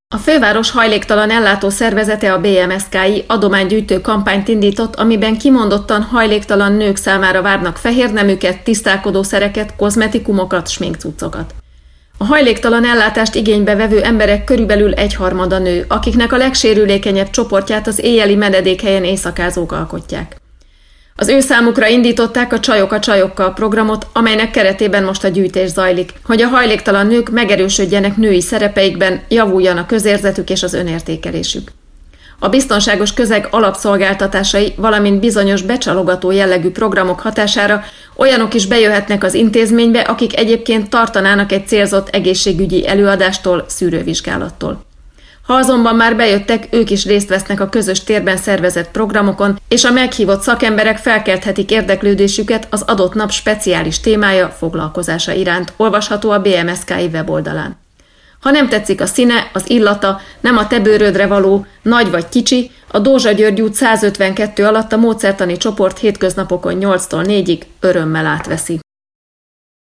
A főváros hajléktalan ellátó szervezete, a BMSKI adománygyűjtő kampányt indított, amiben kimondottan hajléktalan nők számára várnak fehérneműket, tisztálkodószereket, kozmetikumokat, sminkcuccokat. A hajléktalan ellátást igénybe vevő emberek körülbelül 1/3 nő, akiknek a legsérülékenyebb csoportját az éjjeli menedékhelyen éjszakázók alkotják. Az ő számukra indították a Csajok a csajokkal programot, amelynek keretében most a gyűjtés zajlik, hogy a hajléktalan nők megerősödjenek női szerepeikben, javuljon a közérzetük és az önértékelésük. A biztonságos közeg alapszolgáltatásai, valamint bizonyos becsalogató jellegű programok hatására olyanok is bejöhetnek az intézménybe, akik egyébként tartanának egy célzott egészségügyi előadástól, szűrővizsgálattól. Ha azonban már bejöttek, ők is részt vesznek a közös térben szervezett programokon, és a meghívott szakemberek felkelthetik érdeklődésüket az adott nap speciális témája, foglalkozása iránt, olvasható a BMSKI weboldalán. Ha nem tetszik a színe, az illata, nem a te bőrödre való, nagy vagy kicsi, a Dózsa György út 152 alatt a módszertani csoport hétköznapokon 8-tól 4-ig örömmel átveszi.